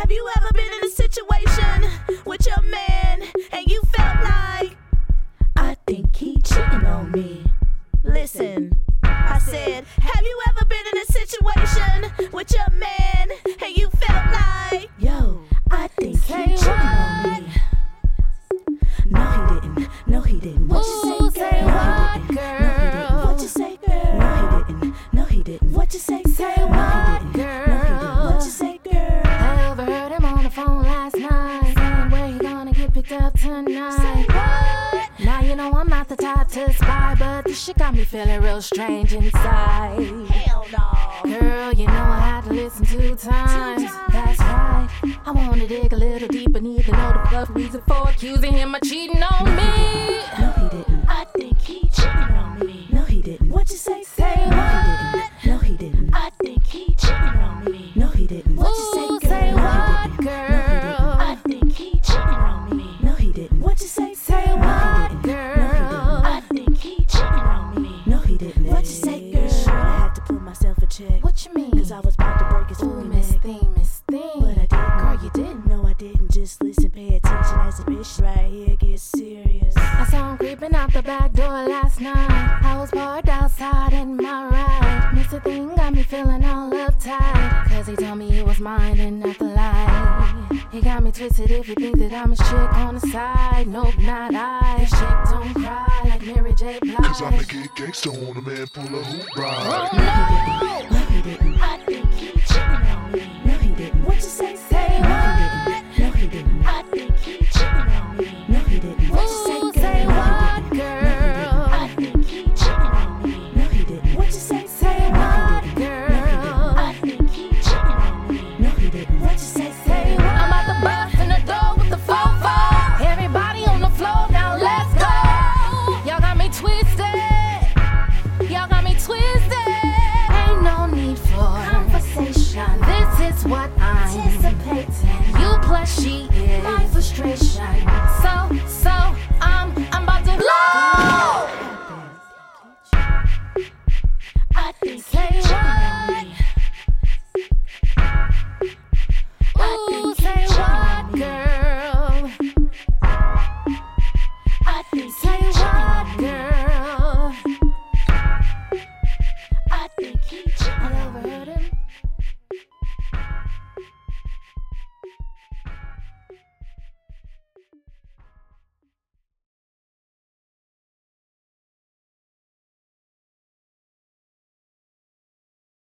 Have you ever been in a situation with your man and you felt like, I think he cheating on me? Listen, I said, have you ever been in a situation with your man and you felt like, yo, I think he cheating on me? No, he didn't. No, he didn't. What you say, girl? No, he didn't. What you say, girl? No, he didn't. No, he didn't. What you say, girl? No, he didn't. Girl. No, he didn't. What you say, girl? I overheard him on the phone last night, saying where he gonna get picked up tonight. Say what? Now you know I'm not the type to spy, but this shit got me feeling real strange inside. Hell no. Girl, you know I had to listen 2 times. That's right. I wanna dig a little deeper, need to know the fuck reason for accusing him of cheating on me. No, he didn't. I think he cheating on me. No, he didn't. What you say, Say girl? what? No, he didn't. I think he cheating on me. No, he didn't. What you say, Ooh, girl? say No, what, he didn't. girl? I think he cheating on me. No, he didn't. What you say, Say girl? what, No, he didn't. girl? I think he cheating on me. No, he didn't. What you say, girl? I had to put myself in check. What you mean? Cause I was about to break his Ooh, booty Miss neck. Thing, Miss Thing. But I didn't. Girl, you didn't. No, I didn't. Just listen, pay attention as a bitch right here gets serious. I saw him creeping out the back door last night. I was parked outside in my ride. Mr. Thing got me feeling all uptight, cause he told me he was mine and not the lie. He got me twisted if you think that I'm his chick on the side. Nope, not I. This chick don't cry like Mary J. Blige. Cause I'm the kid gangster on a man full of hoop ride. Oh no!